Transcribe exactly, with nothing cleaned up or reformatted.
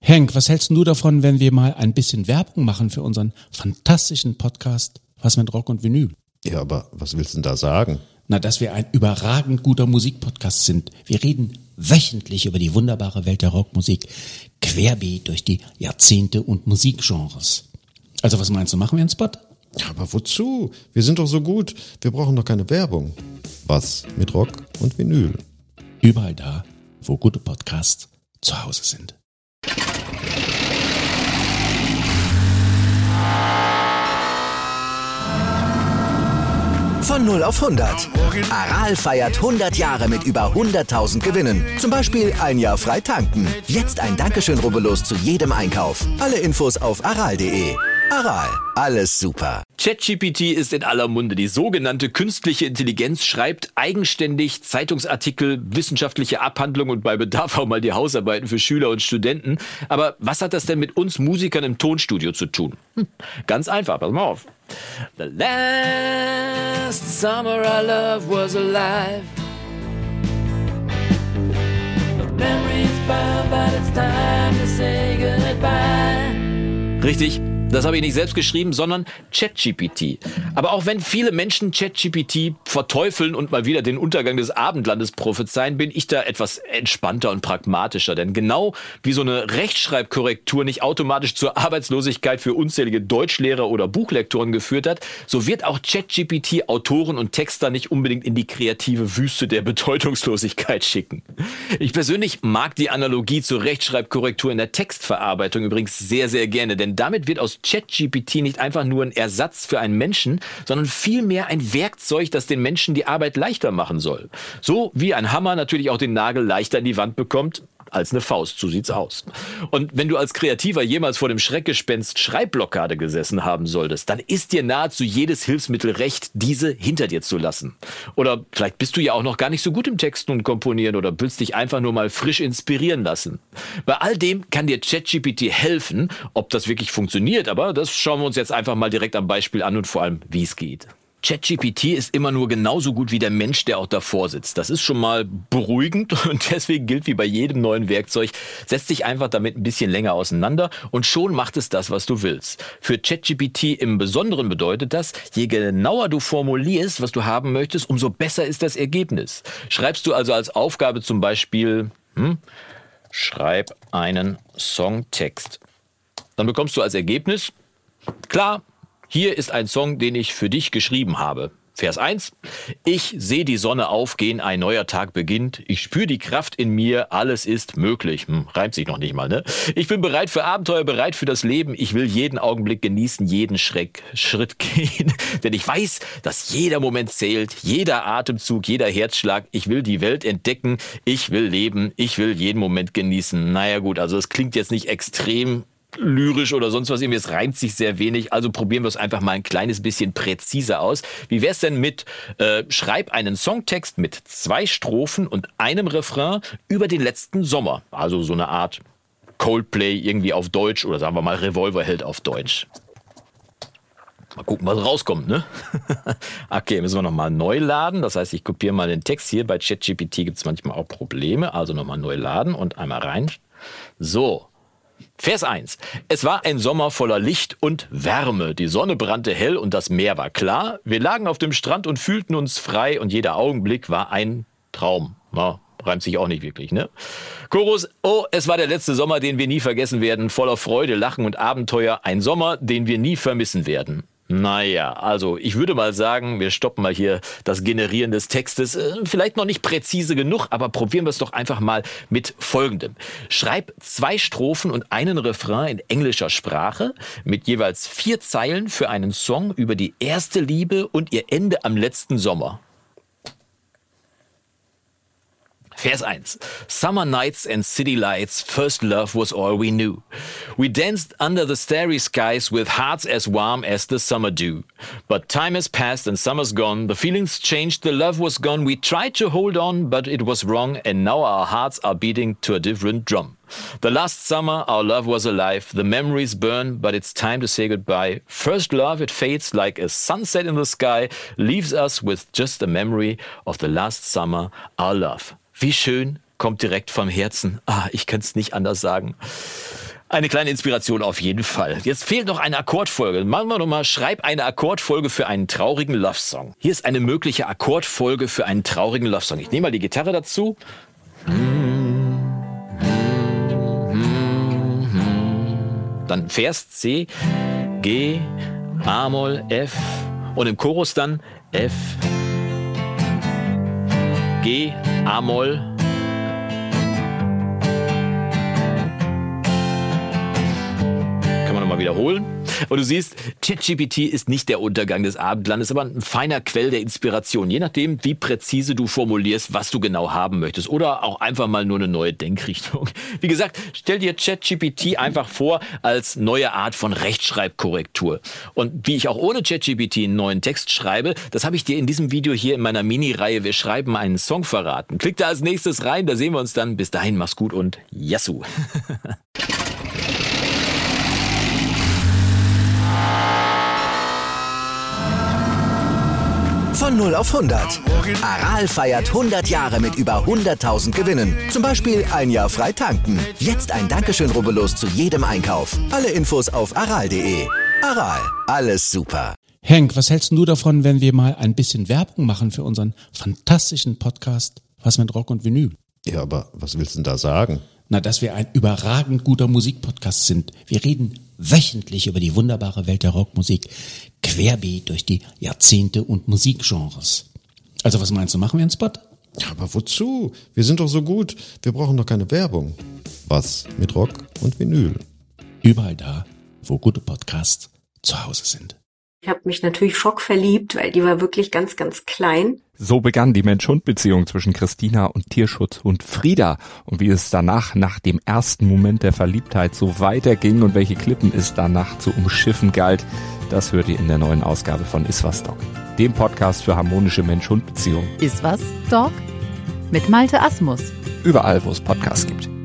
Henk, was hältst du davon, wenn wir mal ein bisschen Werbung machen für unseren fantastischen Podcast Was mit Rock und Vinyl? Ja, aber was willst du denn da sagen? Na, dass wir ein überragend guter Musikpodcast sind. Wir reden wöchentlich über die wunderbare Welt der Rockmusik, querbeet durch die Jahrzehnte und Musikgenres. Also was meinst du, machen wir einen Spot? Ja, aber wozu? Wir sind doch so gut. Wir brauchen doch keine Werbung. Was mit Rock und Vinyl? Überall da, wo gute Podcasts zu Hause sind. Von null auf hundert. Aral feiert hundert Jahre mit über hunderttausend Gewinnen. Zum Beispiel ein Jahr frei tanken. Jetzt ein Dankeschön, rubbellos zu jedem Einkauf. Alle Infos auf aral punkt de. Aral, alles super. ChatGPT ist in aller Munde. Die sogenannte künstliche Intelligenz schreibt eigenständig Zeitungsartikel, wissenschaftliche Abhandlungen und bei Bedarf auch mal die Hausarbeiten für Schüler und Studenten. Aber was hat das denn mit uns Musikern im Tonstudio zu tun? Hm, ganz einfach, pass mal auf. The last summer I loved was alive. The memories bound, but it's time to say goodbye. Richtig. Das habe ich nicht selbst geschrieben, sondern ChatGPT. Aber auch wenn viele Menschen ChatGPT verteufeln und mal wieder den Untergang des Abendlandes prophezeien, bin ich da etwas entspannter und pragmatischer. Denn genau wie so eine Rechtschreibkorrektur nicht automatisch zur Arbeitslosigkeit für unzählige Deutschlehrer oder Buchlektoren geführt hat, so wird auch ChatGPT Autoren und Texter nicht unbedingt in die kreative Wüste der Bedeutungslosigkeit schicken. Ich persönlich mag die Analogie zur Rechtschreibkorrektur in der Textverarbeitung übrigens sehr, sehr gerne, denn damit wird aus ChatGPT nicht einfach nur ein Ersatz für einen Menschen, sondern vielmehr ein Werkzeug, das den Menschen die Arbeit leichter machen soll. So wie ein Hammer natürlich auch den Nagel leichter in die Wand bekommt als eine Faust, so sieht's aus. Und wenn du als Kreativer jemals vor dem Schreckgespenst Schreibblockade gesessen haben solltest, dann ist dir nahezu jedes Hilfsmittel recht, diese hinter dir zu lassen. Oder vielleicht bist du ja auch noch gar nicht so gut im Texten und Komponieren oder willst dich einfach nur mal frisch inspirieren lassen. Bei all dem kann dir ChatGPT helfen. Ob das wirklich funktioniert, aber das schauen wir uns jetzt einfach mal direkt am Beispiel an und vor allem, wie es geht. ChatGPT ist immer nur genauso gut wie der Mensch, der auch davor sitzt. Das ist schon mal beruhigend und deswegen gilt wie bei jedem neuen Werkzeug, setz dich einfach damit ein bisschen länger auseinander und schon macht es das, was du willst. Für ChatGPT im Besonderen bedeutet das, je genauer du formulierst, was du haben möchtest, umso besser ist das Ergebnis. Schreibst du also als Aufgabe zum Beispiel, hm, schreib einen Songtext. Dann bekommst du als Ergebnis, klar, hier ist ein Song, den ich für dich geschrieben habe. Vers eins. Ich sehe die Sonne aufgehen, ein neuer Tag beginnt. Ich spüre die Kraft in mir, alles ist möglich. Hm, reimt sich noch nicht mal, ne? Ich bin bereit für Abenteuer, bereit für das Leben. Ich will jeden Augenblick genießen, jeden Schreck, Schritt gehen. Denn ich weiß, dass jeder Moment zählt, jeder Atemzug, jeder Herzschlag. Ich will die Welt entdecken, ich will leben, ich will jeden Moment genießen. Naja gut, also es klingt jetzt nicht extrem lyrisch oder sonst was, irgendwie, es reimt sich sehr wenig, also probieren wir es einfach mal ein kleines bisschen präziser aus. Wie wär's denn mit, äh, schreib einen Songtext mit zwei Strophen und einem Refrain über den letzten Sommer. Also so eine Art Coldplay irgendwie auf Deutsch oder sagen wir mal Revolverheld auf Deutsch. Mal gucken, was rauskommt, ne? Okay, müssen wir nochmal neu laden. Das heißt, ich kopiere mal den Text hier. Bei ChatGPT gibt es manchmal auch Probleme. Also nochmal neu laden und einmal rein. So. Vers eins. Es war ein Sommer voller Licht und Wärme. Die Sonne brannte hell und das Meer war klar. Wir lagen auf dem Strand und fühlten uns frei und jeder Augenblick war ein Traum. Na, reimt sich auch nicht wirklich, ne? Chorus. Oh, es war der letzte Sommer, den wir nie vergessen werden. Voller Freude, Lachen und Abenteuer. Ein Sommer, den wir nie vermissen werden. Naja, also ich würde mal sagen, wir stoppen mal hier das Generieren des Textes. Vielleicht noch nicht präzise genug, aber probieren wir es doch einfach mal mit Folgendem. Schreib zwei Strophen und einen Refrain in englischer Sprache mit jeweils vier Zeilen für einen Song über die erste Liebe und ihr Ende am letzten Sommer. Vers eins. Summer nights and city lights, first love was all we knew. We danced under the starry skies with hearts as warm as the summer dew. But time has passed and summer's gone, the feelings changed, the love was gone. We tried to hold on, but it was wrong, and now our hearts are beating to a different drum. The last summer our love was alive, the memories burn, but it's time to say goodbye. First love, it fades like a sunset in the sky, leaves us with just a memory of the last summer, our love. Wie schön, kommt direkt vom Herzen. Ah, ich kann es nicht anders sagen. Eine kleine Inspiration auf jeden Fall. Jetzt fehlt noch eine Akkordfolge. Machen wir nochmal, schreib eine Akkordfolge für einen traurigen Love-Song. Hier ist eine mögliche Akkordfolge für einen traurigen Love-Song. Ich nehme mal die Gitarre dazu. Dann Vers C, G, A-Moll, F und im Chorus dann F, G, A-Moll, mal wiederholen. Und du siehst, ChatGPT ist nicht der Untergang des Abendlandes, aber ein feiner Quell der Inspiration. Je nachdem, wie präzise du formulierst, was du genau haben möchtest. Oder auch einfach mal nur eine neue Denkrichtung. Wie gesagt, stell dir ChatGPT einfach vor als neue Art von Rechtschreibkorrektur. Und wie ich auch ohne ChatGPT einen neuen Text schreibe, das habe ich dir in diesem Video hier in meiner Mini-Reihe Wir schreiben einen Song verraten. Klick da als nächstes rein, da sehen wir uns dann. Bis dahin, mach's gut und Yassou! Von null auf hundert. Aral feiert hundert Jahre mit über hunderttausend Gewinnen. Zum Beispiel ein Jahr frei tanken. Jetzt ein Dankeschön, rubbellos zu jedem Einkauf. Alle Infos auf aral punkt de. Aral, alles super. Henk, was hältst du davon, wenn wir mal ein bisschen Werbung machen für unseren fantastischen Podcast Was mit Rock und Vinyl? Ja, aber was willst du denn da sagen? Na, dass wir ein überragend guter Musikpodcast sind. Wir reden wöchentlich über die wunderbare Welt der Rockmusik, querbeet durch die Jahrzehnte und Musikgenres. Also was meinst du, machen wir einen Spot? Ja, aber wozu? Wir sind doch so gut. Wir brauchen doch keine Werbung. Was mit Rock und Vinyl? Überall da, wo gute Podcasts zu Hause sind. Ich habe mich natürlich schockverliebt, weil die war wirklich ganz, ganz klein. So begann die Mensch-Hund-Beziehung zwischen Christina und Tierschutzhund Frieda. Und wie es danach, nach dem ersten Moment der Verliebtheit, so weiterging und welche Klippen es danach zu umschiffen galt, das hört ihr in der neuen Ausgabe von Iswas Dog, dem Podcast für harmonische Mensch-Hund-Beziehungen. Iswas Dog? Mit Malte Asmus. Überall, wo es Podcasts gibt.